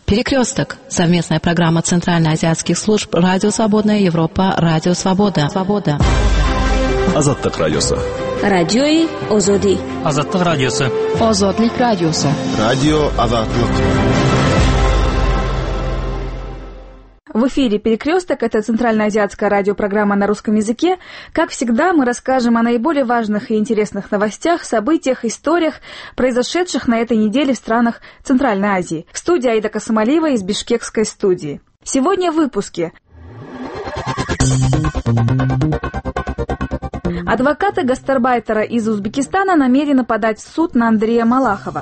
Перекресток. Совместная программа Центральноазиатских служб Радио Свободная Европа, Радио Свобода. Азаттык радиосы. Радиои Озоди. Азаттык радиосы. Озодлик радиосы. Радио Азаттык. В эфире «Перекресток» — это центральноазиатская радиопрограмма на русском языке. Как всегда, мы расскажем о наиболее важных и интересных новостях, событиях, историях, произошедших на этой неделе в странах Центральной Азии. В студии Аида Касымалиева из Бишкекской студии. Сегодня в выпуске. Адвокаты гастарбайтера из Узбекистана намерены подать в суд на Андрея Малахова.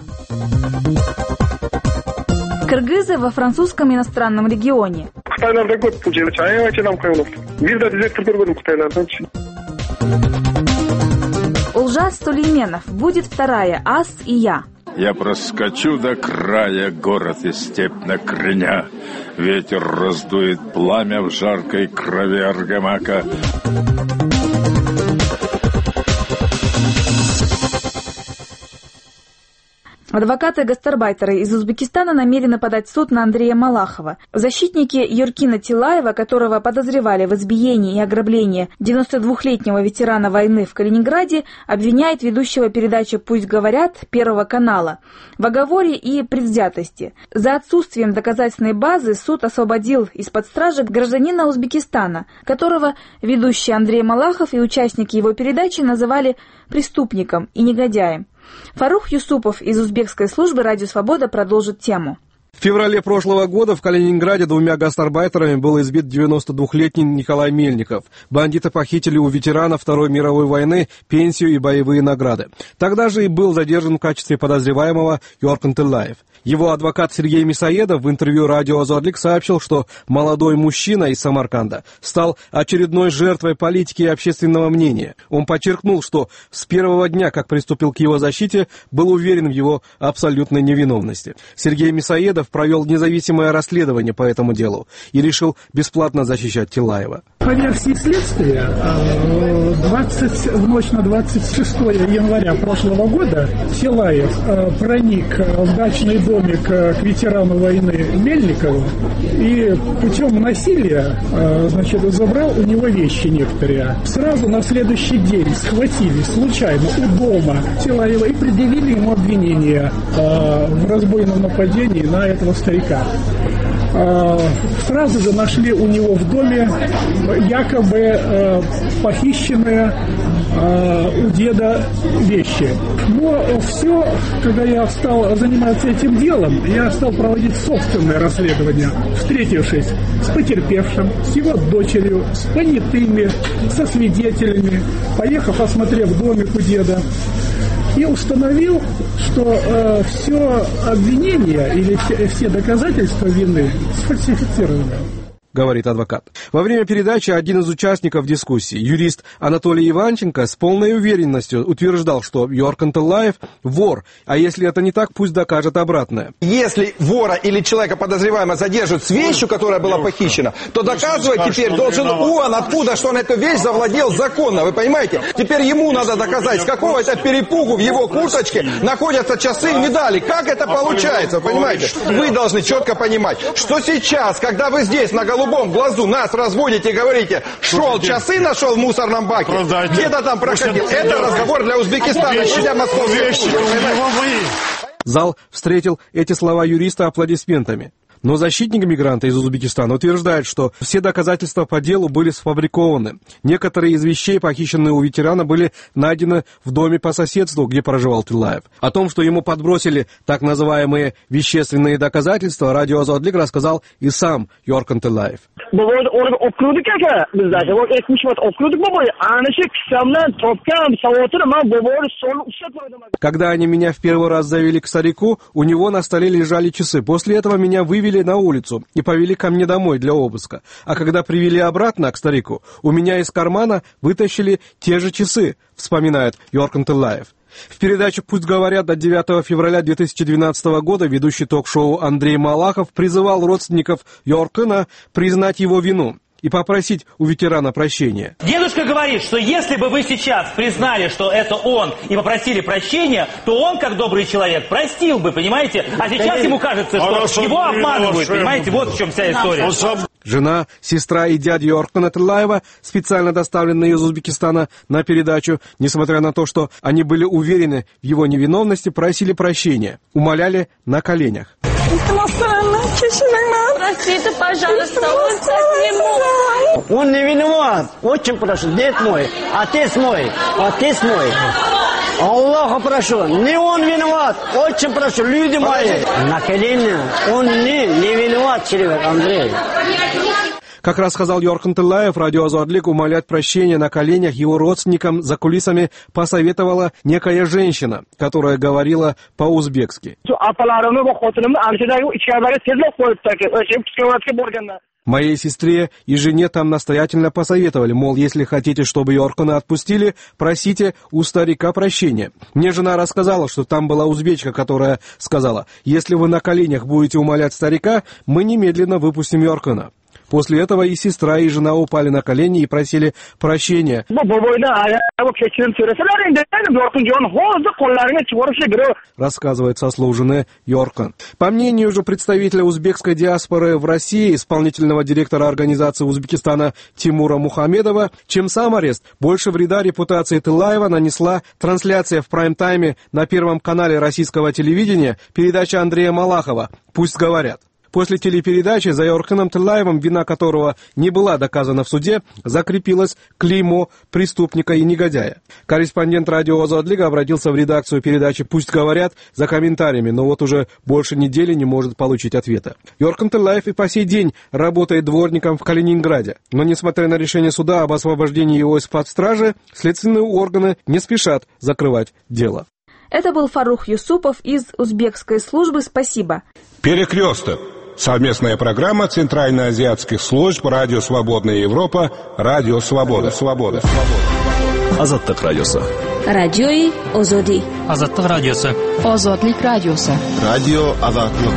Кыргызы во французском иностранном регионе. Улжас Сулейменов. Будет вторая «Ас и я». Я проскочу до края, город и степь на креня. Ветер раздует пламя в жаркой крови аргамака. Адвокаты гастарбайтера из Узбекистана намерены подать в суд на Андрея Малахова. Защитники Юркина Тилаева, которого подозревали в избиении и ограблении 92-летнего ветерана войны в Калининграде, обвиняет ведущего передачи «Пусть говорят» Первого канала в оговоре и предвзятости. За отсутствием доказательной базы суд освободил из-под стражи гражданина Узбекистана, которого ведущий Андрей Малахов и участники его передачи называли преступником и негодяем. Фарух Юсупов из узбекской службы «Радио Свобода» продолжит тему. В феврале прошлого года в Калининграде двумя гастарбайтерами был избит 92-летний Николай Мельников. Бандиты похитили у ветерана Второй мировой войны пенсию и боевые награды. Тогда же и был задержан в качестве подозреваемого Йоркин Тилаев. Его адвокат Сергей Мисаедов в интервью радио «Озодлик» сообщил, что молодой мужчина из Самарканда стал очередной жертвой политики и общественного мнения. Он подчеркнул, что с первого дня, как приступил к его защите, был уверен в его абсолютной невиновности. Сергей Мисаедов провел независимое расследование по этому делу и решил бесплатно защищать Тилаева. По версии следствия, в ночь на 26 января прошлого года Тилаев проник в дачный домик к ветерану войны Мельникову и путем насилия, забрал у него вещи некоторые. Сразу на следующий день схватили случайно у дома Тилаева и предъявили ему обвинение в разбойном нападении на этого старика. Сразу же нашли у него в доме якобы похищенные у деда вещи. Но все, когда я стал заниматься этим делом, я стал проводить собственное расследование, встретившись с потерпевшим, с его дочерью, с понятыми, со свидетелями, поехав, осмотрев домик у деда. И установил, что все обвинения или все доказательства вины сфальсифицированы. Говорит адвокат. Во время передачи один из участников дискуссии, юрист Анатолий Иванченко, с полной уверенностью утверждал, что Йоркин Тилаев вор, а если это не так, пусть докажет обратное. Если вора или человека подозреваемого задержат с вещью, которая была похищена, то доказывать теперь должен он, откуда, что он эту вещь завладел законно, вы понимаете? Теперь ему надо доказать, с какого это перепугу в его курточке находятся часы и медали. Как это получается, вы понимаете? Вы должны четко понимать, что сейчас, когда вы здесь на голубом глазу нас разводите и говорите, шел часы, нашел в мусорном баке, где-то там проходил. Это разговор для Узбекистана, не для Москвы. Зал встретил эти слова юриста аплодисментами. Но защитник мигранта из Узбекистана утверждает, что все доказательства по делу были сфабрикованы. Некоторые из вещей, похищенные у ветерана, были найдены в доме по соседству, где проживал Тилаев. О том, что ему подбросили так называемые вещественные доказательства, радио «Озодлик» рассказал и сам Йоркин Тилаев. Когда они меня в первый раз завели к старику, у него на столе лежали часы. После этого меня вывели на улицу и повели ко мне домой для обыска. А когда привели обратно к старику, у меня из кармана вытащили те же часы, вспоминает Йоркин Тилаев. В передаче «Пусть говорят» от 9 февраля 2012 года ведущий ток-шоу Андрей Малахов призывал родственников Йоркина признать его вину. и попросить у ветерана прощения. Дедушка говорит, что если бы вы сейчас признали, что это он, и попросили прощения, то он, как добрый человек, простил бы, понимаете? А сейчас ему кажется, что его обманывают, понимаете? Вот в чем вся история. Жена, сестра и дядя Йоркана Тиллаева, специально доставленные из Узбекистана на передачу, несмотря на то, что они были уверены в его невиновности, просили прощения, умоляли на коленях. Простите, пожалуйста, он совсем мог. Он не виноват. Очень прошу, дед мой, отец мой. Аллаха прошу, не он виноват. Очень прошу, люди мои. На колени, он не виноват, человек, Андрей. Как рассказал Йоркан Тиллаев, радио Азадлик умолять прощения на коленях его родственникам за кулисами посоветовала некая женщина, которая говорила по-узбекски. Моей сестре и жене там настоятельно посоветовали, мол, если хотите, чтобы Йоркана отпустили, просите у старика прощения. Мне жена рассказала, что там была узбечка, которая сказала: если вы на коленях будете умолять старика, мы немедленно выпустим Йоркана. После этого и сестра, и жена упали на колени и просили прощения. Рассказывает сослуженный Йоркан. По мнению же представителя узбекской диаспоры в России, исполнительного директора организации Узбекистана Тимура Мухамедова, чем сам арест, больше вреда репутации Тиллаева нанесла трансляция в прайм-тайме на Первом канале российского телевидения передача Андрея Малахова «Пусть говорят». После телепередачи за Йорканом Тиллаевым, вина которого не была доказана в суде, закрепилось клеймо преступника и негодяя. Корреспондент радио Азадлига обратился в редакцию передачи «Пусть говорят» за комментариями, но вот уже больше недели не может получить ответа. Йоркан Тиллаев и по сей день работает дворником в Калининграде. Но, несмотря на решение суда об освобождении его из-под стражи, следственные органы не спешат закрывать дело. Это был Фарух Юсупов из узбекской службы «Спасибо». Перекресток. Совместная программа Центральноазиатских служб «Радио Свободная Европа», «Радио Свобода». Азаттык радиосы. Радиои Озоди. Азаттык радиосы. Озодлик радиосы. Радио Азаттык.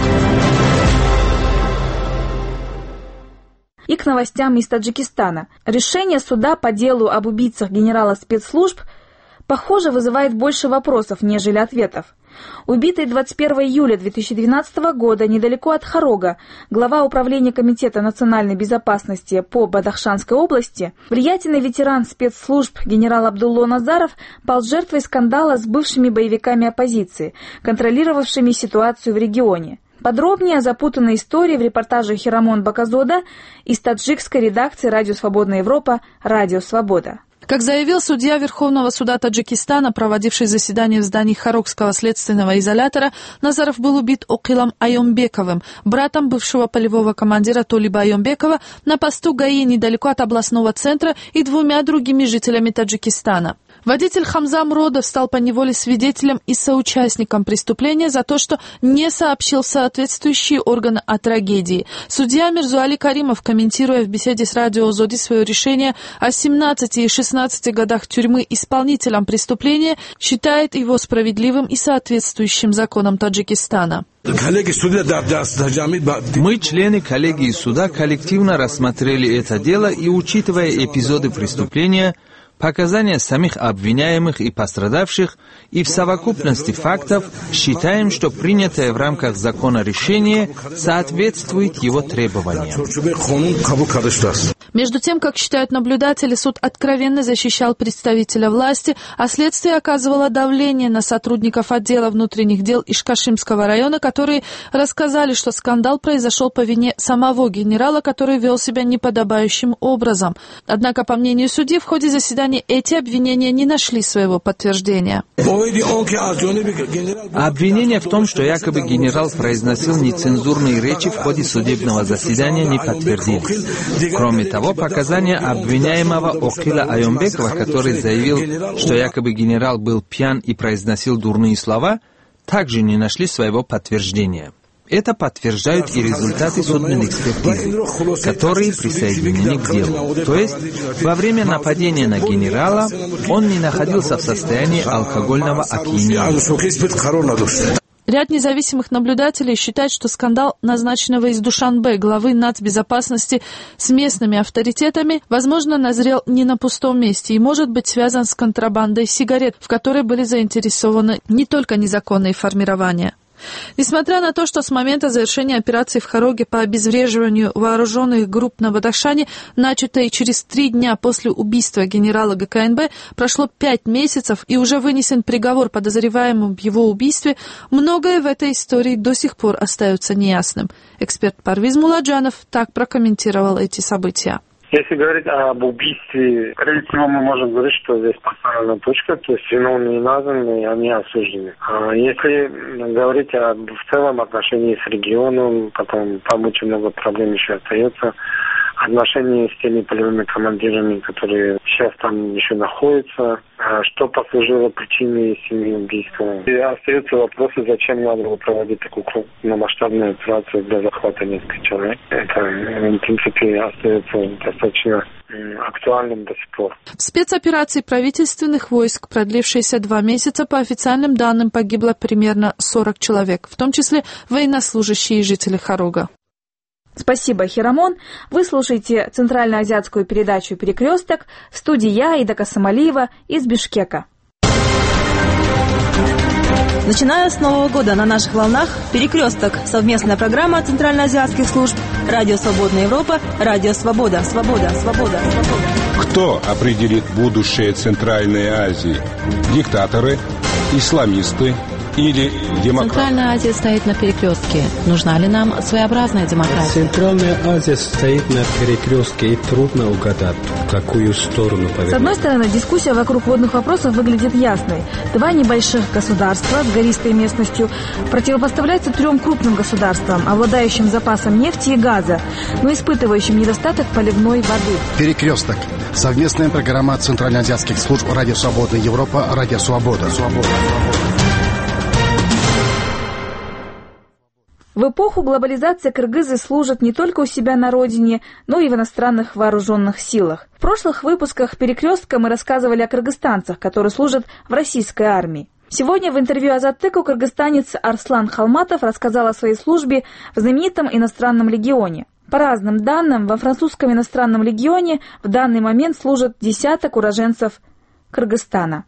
И к новостям из Таджикистана. Решение суда по делу об убийцах генерала спецслужб, похоже, вызывает больше вопросов, нежели ответов. Убитый 21 июля 2012 года недалеко от Хорога глава управления Комитета национальной безопасности по Бадахшанской области, влиятельный ветеран спецслужб генерал Абдулло Назаров пал жертвой скандала с бывшими боевиками оппозиции, контролировавшими ситуацию в регионе. Подробнее о запутанной истории в репортаже Хирамон Баказода из таджикской редакции «Радио Свободная Европа», «Радио Свобода». Как заявил судья Верховного суда Таджикистана, проводивший заседание в здании Хорогского следственного изолятора, Назаров был убит Окилом Айомбековым, братом бывшего полевого командира Толиба Айомбекова, на посту ГАИ недалеко от областного центра и двумя другими жителями Таджикистана. Водитель Хамза Мродов стал поневоле свидетелем и соучастником преступления за то, что не сообщил в соответствующие органы о трагедии. Судья Мирзуали Каримов, комментируя в беседе с радио Озоди свое решение о 17 и 16 годах тюрьмы исполнителям преступления, считает его справедливым и соответствующим законам Таджикистана. Мы, члены коллегии суда, коллективно рассмотрели это дело и, учитывая эпизоды преступления, показания самих обвиняемых и пострадавших и в совокупности фактов считаем, что принятое в рамках закона решение соответствует его требованиям. Между тем, как считают наблюдатели, суд откровенно защищал представителя власти, а следствие оказывало давление на сотрудников отдела внутренних дел Ишкашимского района, которые рассказали, что скандал произошел по вине самого генерала, который вел себя неподобающим образом. Однако, по мнению судьи, в ходе заседания эти обвинения не нашли своего подтверждения. Обвинения в том, что якобы генерал произносил нецензурные речи в ходе судебного заседания, не подтвердились. Кроме того, показания обвиняемого Окила Айомбекова, который заявил, что якобы генерал был пьян и произносил дурные слова, также не нашли своего подтверждения. Это подтверждают и результаты судебной экспертизы, которые присоединены к делу. То есть, во время нападения на генерала он не находился в состоянии алкогольного опьянения. Ряд независимых наблюдателей считает, что скандал назначенного из Душанбе главы нацбезопасности с местными авторитетами, возможно, назрел не на пустом месте и может быть связан с контрабандой сигарет, в которой были заинтересованы не только незаконные формирования. Несмотря на то, что с момента завершения операции в Хароге по обезвреживанию вооруженных групп на Бадахшане, начатой через 3 дня после убийства генерала ГКНБ, прошло 5 месяцев и уже вынесен приговор подозреваемым в его убийстве, многое в этой истории до сих пор остается неясным. Эксперт Парвиз Муладжанов так прокомментировал эти события. Если говорить об убийстве, прежде всего мы можем говорить, что здесь поставлена точка, то есть виновные и названные, они осуждены. А если говорить в целом отношении с регионом, потом там очень много проблем еще остается, отношения с теми полевыми командирами, которые сейчас там еще находятся, что послужило причиной семьи убийства. И остаются вопросы, зачем надо было проводить такую крупномасштабную операцию для захвата нескольких человек. Это, в принципе, остается достаточно актуальным до сих пор. В спецоперации правительственных войск, продлившейся 2 месяца, по официальным данным погибло примерно 40 человек, в том числе военнослужащие и жители Харога. Спасибо, Хирамон. Вы слушаете центральноазиатскую передачу «Перекресток». В студии я, Ида Касамалиева, из Бишкека. Начиная с Нового года на наших волнах «Перекресток» — совместная программа центральноазиатских служб «Радио Свободная Европа», «Радио Свобода». Свобода, свобода, свобода. Кто определит будущее Центральной Азии? Диктаторы, исламисты или демократы? Центральная Азия стоит на перекрестке. Нужна ли нам своеобразная демократия? Центральная Азия стоит на перекрестке, и трудно угадать, в какую сторону повернуть. С одной стороны, дискуссия вокруг водных вопросов выглядит ясной. 2 небольших государства с гористой местностью противопоставляются 3 крупным государствам, обладающим запасом нефти и газа, но испытывающим недостаток поливной воды. Перекресток. Совместная программа центральноазиатских служб «Радио Свободная Европа», «Радио Свобода». В эпоху глобализации кыргызы служат не только у себя на родине, но и в иностранных вооруженных силах. В прошлых выпусках «Перекрестка» мы рассказывали о кыргызстанцах, которые служат в российской армии. Сегодня в интервью Азаттыку кыргызстанец Арслан Халматов рассказал о своей службе в знаменитом иностранном легионе. По разным данным, во французском иностранном легионе в данный момент служат десяток уроженцев Кыргызстана.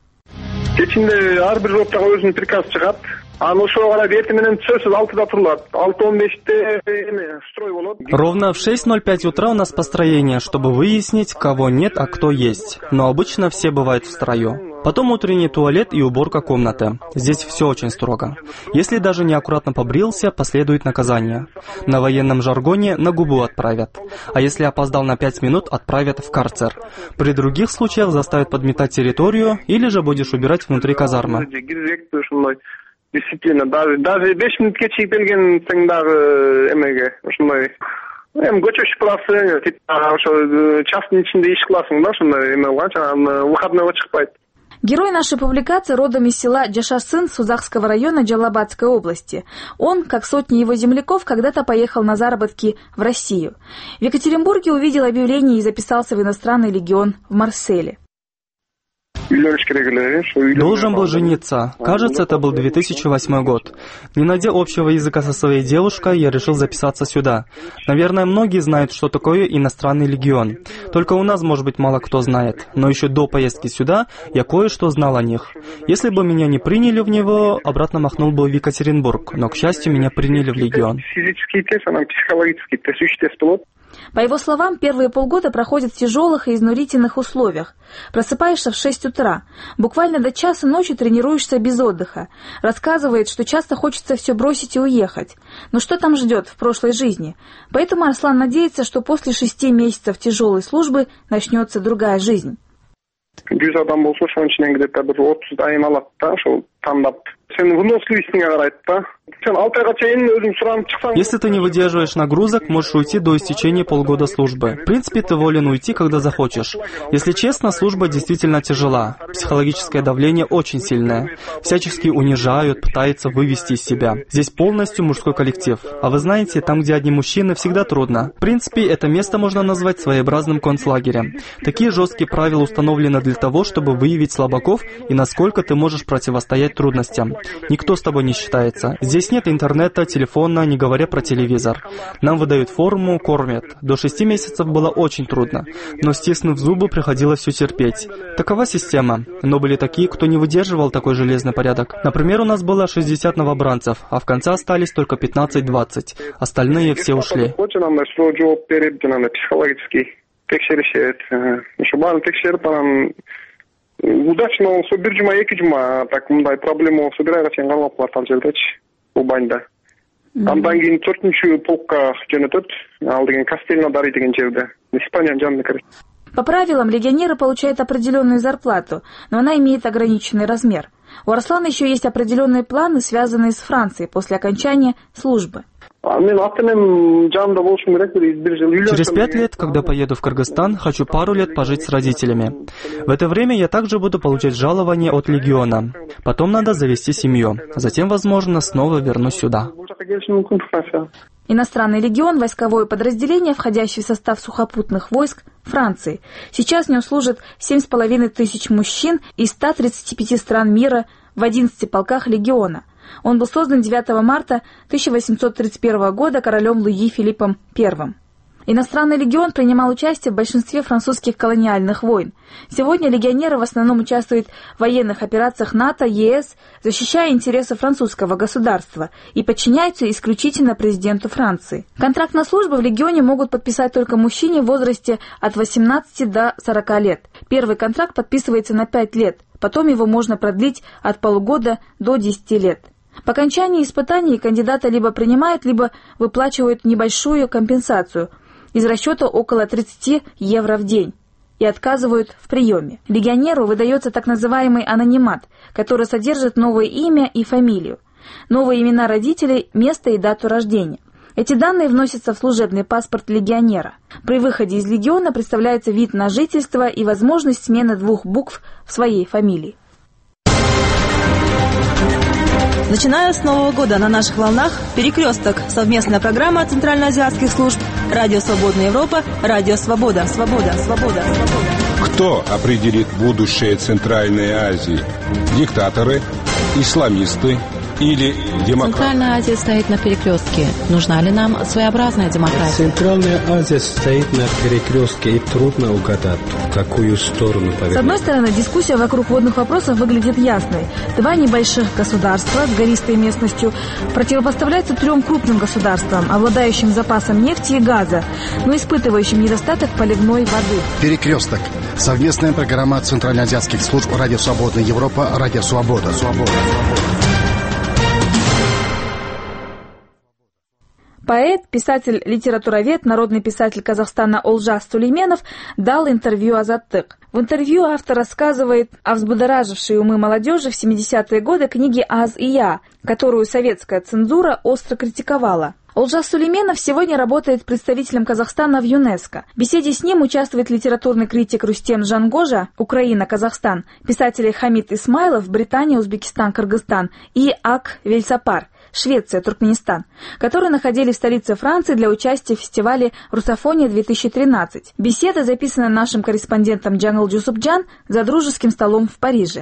Ровно в 6:05 утра у нас построение, чтобы выяснить, кого нет, а кто есть. Но обычно все бывают в строю. Потом утренний туалет и уборка комнаты. Здесь все очень строго. Если даже неаккуратно побрился, последует наказание. На военном жаргоне на губу отправят. А если опоздал на 5 минут, отправят в карцер. При других случаях заставят подметать территорию или же будешь убирать внутри казармы. Дисциплина. Даже 5 минут кечигип келгенсең дагы эмеге ушундай эми көчөчүп каласың, ошо частный ичинде иш кыласың да, ошондой эме кылган, выходныйга чыкпайт. Герой нашей публикации родом из села Джашарсын Сузахского района Джалабадской области. Он, как сотни его земляков, когда-то поехал на заработки в Россию. В Екатеринбурге увидел объявление и записался в иностранный легион в Марселе. Должен был жениться. Кажется, это был 2008 год. Не найдя общего языка со своей девушкой, я решил записаться сюда. Наверное, многие знают, что такое иностранный легион. Только у нас, может быть, мало кто знает. Но еще до поездки сюда я кое-что знал о них. Если бы меня не приняли в него, обратно махнул бы в Екатеринбург. Но, к счастью, меня приняли в легион. По его словам, первые полгода проходят в тяжелых и изнурительных условиях. Просыпаешься в 6 утра. Буквально до часа ночи тренируешься без отдыха. Рассказывает, что часто хочется все бросить и уехать. Но что там ждет в прошлой жизни? Поэтому Арслан надеется, что после 6 месяцев тяжелой службы начнется другая жизнь. Если ты не выдерживаешь нагрузок, можешь уйти до истечения полгода службы. В принципе, ты волен уйти, когда захочешь. Если честно, служба действительно тяжела. Психологическое давление очень сильное. Всячески унижают, пытаются вывести из себя. Здесь полностью мужской коллектив. А вы знаете, там, где одни мужчины, всегда трудно. В принципе, это место можно назвать своеобразным концлагерем. Такие жесткие правила установлены для того, чтобы выявить слабаков и насколько ты можешь противостоять трудностям. Никто с тобой не считается. Здесь нет интернета, телефона, не говоря про телевизор. Нам выдают форму, кормят. До 6 месяцев было очень трудно. Но, стиснув зубы, приходилось все терпеть. Такова система. Но были такие, кто не выдерживал такой железный порядок. Например, у нас было 60 новобранцев, а в конце остались только 15-20. Остальные все ушли. Удачно он собер жума, эки жума, так мындай проблема болсо бир айга чейин калып калат ал жердечи, Убаньда. Андан кийин 4-чү полкка жөнөтөт, ал деген Кастельнадари деген жерде, Испаниянын жанына кирет. По правилам, легионеры получают определенную зарплату, но она имеет ограниченный размер. У Арслана еще есть определенные планы, связанные с Францией после окончания службы. Через 5 лет, когда поеду в Кыргызстан, хочу пару лет пожить с родителями. В это время я также буду получать жалование от легиона. Потом надо завести семью. Затем, возможно, снова вернусь сюда. Иностранный легион – войсковое подразделение, входящее в состав сухопутных войск Франции. Сейчас в нем служат 7,5 тысяч мужчин из 135 стран мира в 11 полках легиона. Он был создан 9 марта 1831 года королем Луи Филиппом I. Иностранный легион принимал участие в большинстве французских колониальных войн. Сегодня легионеры в основном участвуют в военных операциях НАТО, ЕС, защищая интересы французского государства и подчиняются исключительно президенту Франции. Контракт на службу в легионе могут подписать только мужчине в возрасте от 18 до 40 лет. Первый контракт подписывается на 5 лет, потом его можно продлить от полугода до 10 лет. По окончании испытаний кандидата либо принимают, либо выплачивают небольшую компенсацию из расчета около 30 евро в день и отказывают в приеме. Легионеру выдается так называемый анонимат, который содержит новое имя и фамилию, новые имена родителей, место и дату рождения. Эти данные вносятся в служебный паспорт легионера. При выходе из легиона представляется вид на жительство и возможность смены 2 букв в своей фамилии. Начиная с Нового года на наших волнах «Перекресток» — совместная программа центральноазиатских служб «Радио Свободная Европа», «Радио Свобода». Свобода, свобода, свобода. Кто определит будущее Центральной Азии? Диктаторы, исламисты или демократы? Центральная Азия стоит на перекрестке. Нужна ли нам своеобразная демократия? Центральная Азия стоит на перекрестке, и трудно угадать, в какую сторону повернуть. С одной стороны, дискуссия вокруг водных вопросов выглядит ясной. 2 небольших государства с гористой местностью противопоставляются 3 крупным государствам, обладающим запасом нефти и газа, но испытывающим недостаток поливной воды. Перекресток. Совместная программа центральноазиатских служб «Радио Свободная Европа», «Радио Свобода». Поэт, писатель, литературовед, народный писатель Казахстана Олжас Сулейменов дал интервью «Азаттык». В интервью автор рассказывает о взбудоражившей умы молодежи в 70-е годы книге «Аз и я», которую советская цензура остро критиковала. Олжас Сулейменов сегодня работает представителем Казахстана в ЮНЕСКО. В беседе с ним участвует литературный критик Рустем Жангожа, Украина, Казахстан, писатели Хамид Исмайлов, Британия, Узбекистан, Кыргызстан и Ак Вельсапар, Швеция, Туркменистан, которые находились в столице Франции для участия в фестивале «Русофония-2013». Беседа записана нашим корреспондентом Джангл Джусупджан за дружеским столом в Париже.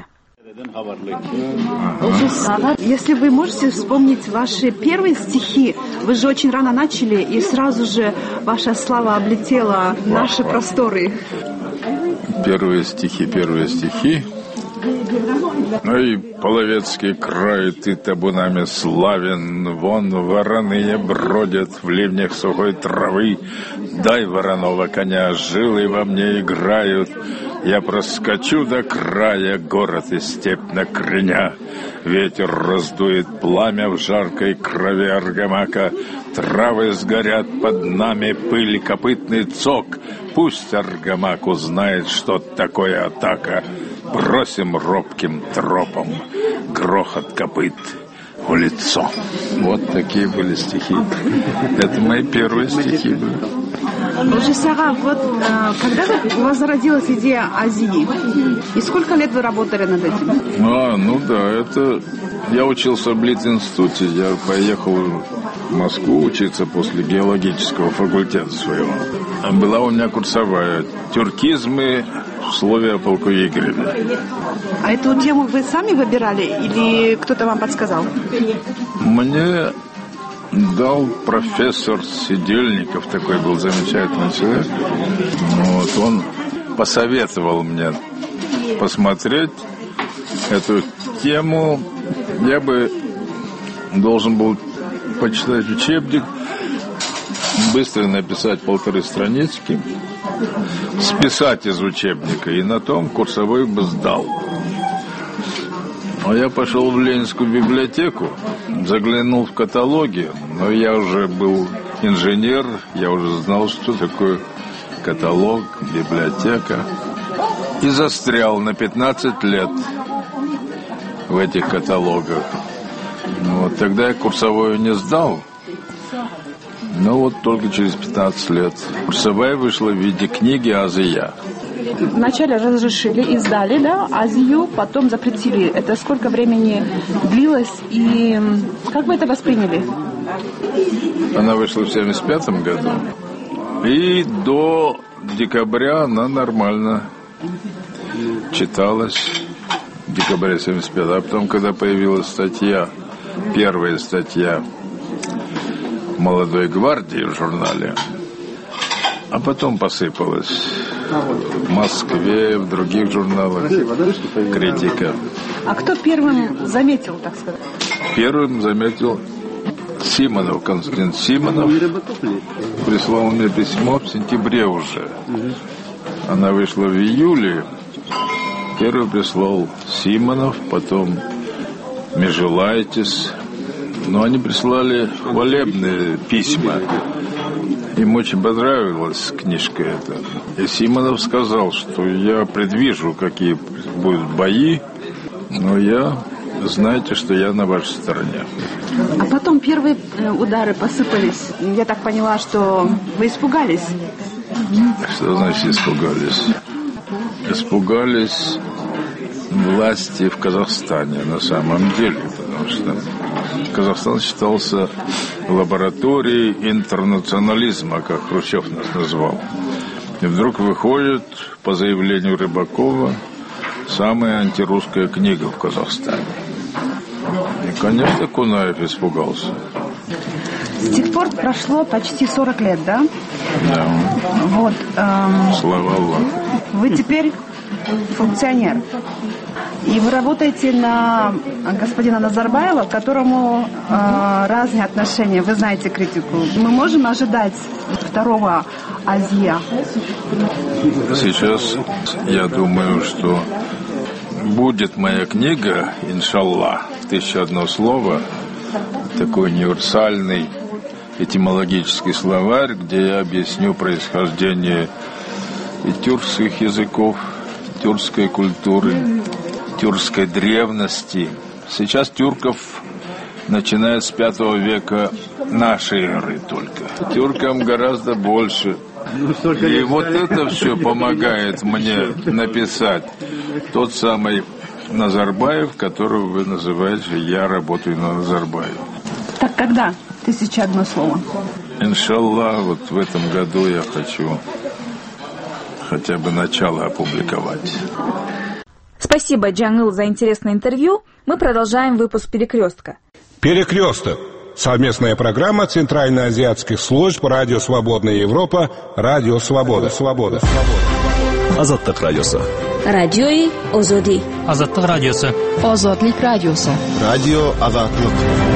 Если вы можете вспомнить ваши первые стихи, вы же очень рано начали, и сразу же ваша слава облетела наши просторы. Первые стихи. Ой, половецкий край, ты табунами славен, вон вороные бродят в ливнях сухой травы. Дай вороного коня, жилы во мне играют. Я проскочу до края, город и степь на креня. Ветер раздует пламя в жаркой крови аргамака. Травы сгорят под нами, пыль, копытный цок. Пусть аргамак узнает, что такое атака. Бросим робким тропом грохот копыт в лицо. Вот такие были стихи. Это мои первые стихи были. Ужасага, вот когда у вас зародилась идея Азии? И сколько лет вы работали над этим? Ну да, это... Я учился в Блиц-институте, я поехал в Москву учиться после геологического факультета своего. Была у меня курсовая «Тюркизмы в слове о полку Игореве». А эту тему вы сами выбирали или кто-то вам подсказал? Мне дал профессор Сидельников, такой был замечательный человек. Вот, он посоветовал мне посмотреть эту тему. Я бы должен был почитать учебник, быстро написать 1,5 странички, списать из учебника, и на том курсовой бы сдал. Но я пошел в Ленинскую библиотеку, заглянул в каталоги, но я уже был инженер, я уже знал, что такое каталог, библиотека, и застрял на 15 лет в этих каталогах. Вот, тогда я курсовую не сдал, но вот только через 15 лет. Курсовая вышла в виде книги «Азия». Вначале разрешили и сдали, да, Азию, потом запретили. Это сколько времени длилось и как вы это восприняли? Она вышла в 1975 году, и до декабря она нормально читалась, декабря 1975, а потом, когда появилась статья, первая статья «Молодой гвардии» в журнале, а потом посыпалась в Москве, в других журналах критика. А кто первым заметил, так сказать? Первым заметил Симонов, Константин Симонов. Прислал мне письмо в сентябре уже. Она вышла в июле. Первый прислал Симонов, потом Межелайтис. Но они прислали хвалебные письма. Им очень понравилась книжка эта. И Симонов сказал, что я предвижу, какие будут бои, но знаете, что я на вашей стороне. А потом первые удары посыпались. Я так поняла, что вы испугались. Что значит испугались? Испугались власти в Казахстане на самом деле, потому что Казахстан считался лабораторией интернационализма, как Хрущев нас назвал. И вдруг выходит, по заявлению Рыбакова, самая антирусская книга в Казахстане. И, конечно, Кунаев испугался. С тех пор прошло почти 40 лет, да? Да. Вот. Слава Аллаху. Вы теперь функционер. И вы работаете на господина Назарбаева, к которому разные отношения. Вы знаете критику. Мы можем ожидать второго Азия? Сейчас я думаю, что будет моя книга, иншаллах, в 1001 слово, такой универсальный этимологический словарь, где я объясню происхождение и тюркских языков, тюркской культуры, тюркской древности. Сейчас тюрков, начиная с V века нашей эры только. Тюркам гораздо больше. И вот это все помогает мне написать тот самый Назарбаев, которого вы называете, я работаю на Назарбаева. Так когда? 1001 слово. Иншаллах, вот в этом году я хочу хотя бы начало опубликовать. Спасибо, Джангыл, за интересное интервью. Мы продолжаем выпуск «Перекрестка». «Перекресток». Совместная программа Центральноазиатских служб «Радио Свободная Европа», «Радио Свобода». Азаттык радиосы. Радиои Озоди. Азаттык радиосы. Озодлик радиосы. Радио Азаттык.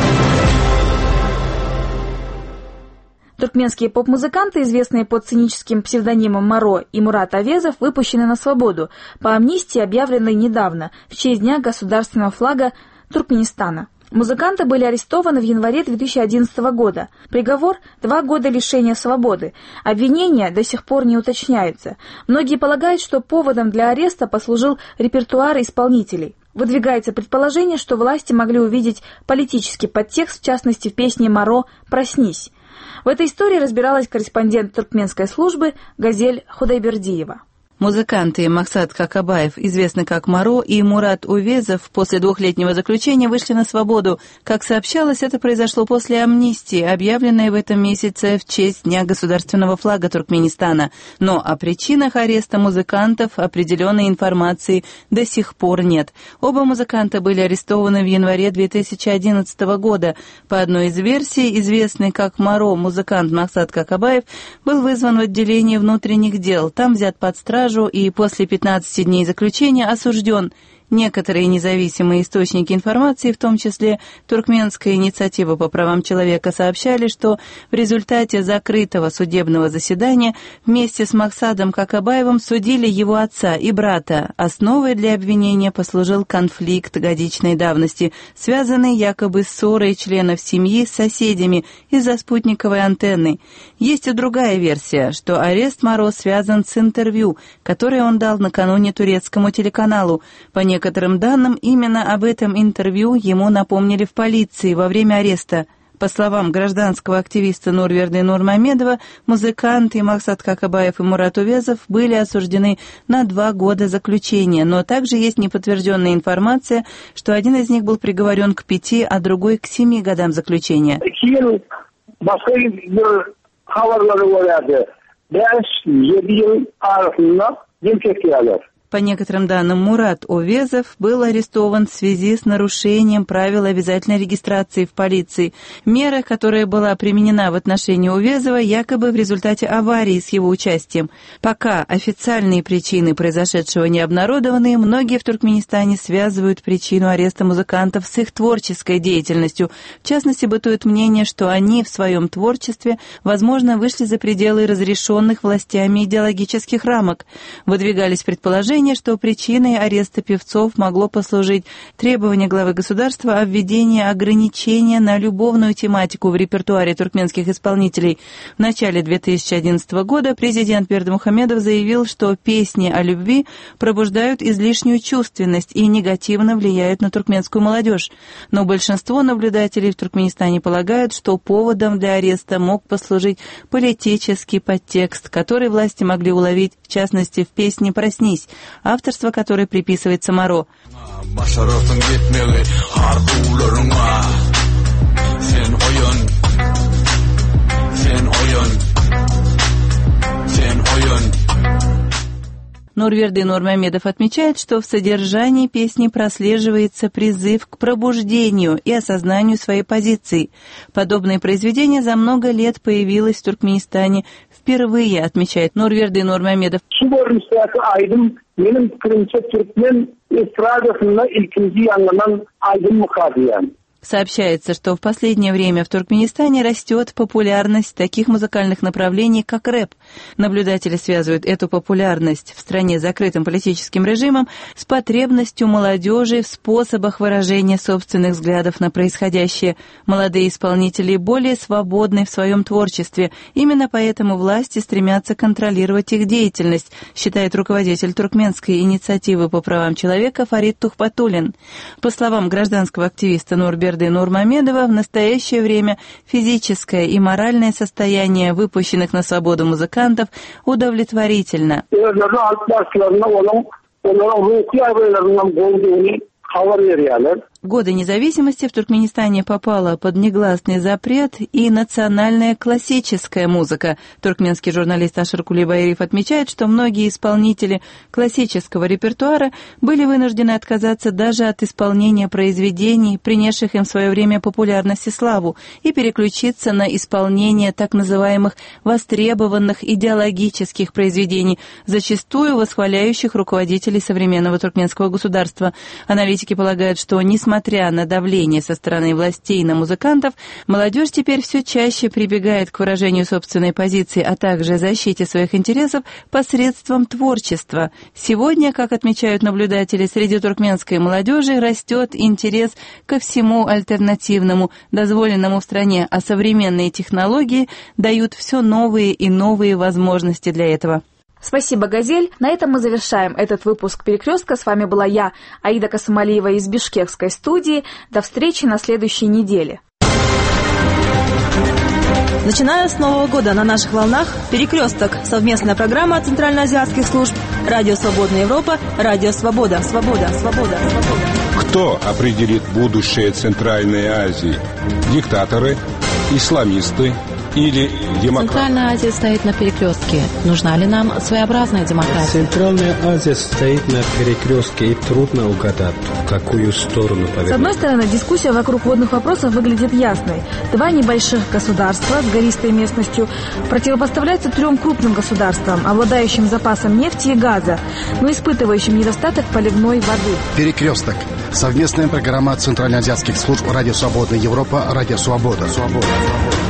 Туркменские поп-музыканты, известные под сценическим псевдонимом Маро и Мурат Авезов, выпущены на свободу по амнистии, объявленной недавно, в честь Дня государственного флага Туркменистана. Музыканты были арестованы в январе 2011 года. Приговор – 2 года лишения свободы. Обвинения до сих пор не уточняются. Многие полагают, что поводом для ареста послужил репертуар исполнителей. Выдвигается предположение, что власти могли увидеть политический подтекст, в частности в песне Маро «Проснись». В этой истории разбиралась корреспондент туркменской службы Газель Худайбердиева. Музыканты Максат Какабаев, известный как Маро, и Мурат Увезов после 2-летнего заключения вышли на свободу. Как сообщалось, это произошло после амнистии, объявленной в этом месяце в честь Дня государственного флага Туркменистана. Но о причинах ареста музыкантов определенной информации до сих пор нет. Оба музыканта были арестованы в январе 2011 года. По одной из версий, известный как Маро музыкант Максат Какабаев был вызван в отделение внутренних дел. Там взят под стражу и после 15 дней заключения осужден. Некоторые независимые источники информации, в том числе Туркменская инициатива по правам человека, сообщали, что в результате закрытого судебного заседания вместе с Максатом Какабаевым судили его отца и брата. Основой для обвинения послужил конфликт годичной давности, связанный якобы с ссорой членов семьи с соседями из-за спутниковой антенны. Есть и другая версия, что арест Маро связан с интервью, которое он дал накануне турецкому телеканалу. По некоторым данным, именно об этом интервью ему напомнили в полиции во время ареста. По словам гражданского активиста Нурверды Нурмамедова, музыканты Максат Какабаев и Мурат Увезов были осуждены на 2 года заключения, но также есть неподтвержденная информация, что один из них был приговорен к 5, а другой к 7 годам заключения. По некоторым данным, Мурат Увезов был арестован в связи с нарушением правил обязательной регистрации в полиции. Мера, которая была применена в отношении Увезова, якобы в результате аварии с его участием. Пока официальные причины произошедшего не обнародованы, многие в Туркменистане связывают причину ареста музыкантов с их творческой деятельностью. В частности, бытует мнение, что они в своем творчестве, возможно, вышли за пределы разрешенных властями идеологических рамок. Выдвигались предположения, что причиной ареста певцов могло послужить требование главы государства о введении ограничения на любовную тематику в репертуаре туркменских исполнителей. В начале 2011 года президент Бердымухамедов заявил, что песни о любви пробуждают излишнюю чувственность и негативно влияют на туркменскую молодежь. Но большинство наблюдателей в Туркменистане полагают, что поводом для ареста мог послужить политический подтекст, который власти могли уловить, в частности, в песне «Проснись», авторство которой приписывается Маро. Нурверды Нурмамедов отмечает, что в содержании песни прослеживается призыв к пробуждению и осознанию своей позиции. Подобное произведение за много лет появилось в Туркменистане впервые, отмечает Нурверды Нурмамедов. Сообщается, что в последнее время в Туркменистане растет популярность таких музыкальных направлений, как рэп. Наблюдатели связывают эту популярность в стране с закрытым политическим режимом с потребностью молодежи в способах выражения собственных взглядов на происходящее. Молодые исполнители более свободны в своем творчестве. Именно поэтому власти стремятся контролировать их деятельность, считает руководитель туркменской инициативы по правам человека Фарид Тухпатулин. По словам гражданского активиста Нурверды Нурмамедова, в настоящее время физическое и моральное состояние выпущенных на свободу музыкантов удовлетворительно. В годы независимости в Туркменистане попала под негласный запрет и национальная классическая музыка. Туркменский журналист Ашар Кулибаиров отмечает, что многие исполнители классического репертуара были вынуждены отказаться даже от исполнения произведений, принесших им в свое время популярность и славу, и переключиться на исполнение так называемых востребованных идеологических произведений, зачастую восхваляющих руководителей современного туркменского государства. Аналитики полагают, что, несмотря на давление со стороны властей на музыкантов, молодежь теперь все чаще прибегает к выражению собственной позиции, а также защите своих интересов посредством творчества. Сегодня, как отмечают наблюдатели, среди туркменской молодежи растет интерес ко всему альтернативному, дозволенному в стране, а современные технологии дают все новые и новые возможности для этого. Спасибо, Газель. На этом мы завершаем этот выпуск «Перекрестка». С вами была я, Аида Касымалиева из Бишкекской студии. До встречи на следующей неделе. Начиная с Нового года на наших волнах «Перекресток» — совместная программа центральноазиатских служб «Радио Свободная Европа», «Радио Свобода». Свобода, свобода, свобода. Кто определит будущее Центральной Азии? Диктаторы, исламисты или демократы? Центральная Азия стоит на перекрестке. Нужна ли нам своеобразная демократия? Центральная Азия стоит на перекрестке, и трудно угадать, в какую сторону повернуть. С одной стороны, дискуссия вокруг водных вопросов выглядит ясной. Два небольших государства с гористой местностью противопоставляются трем крупным государствам, обладающим запасом нефти и газа, но испытывающим недостаток поливной воды. Перекресток. Совместная программа центральноазиатских служб «Радио Свободная Европа», «Радио Свобода».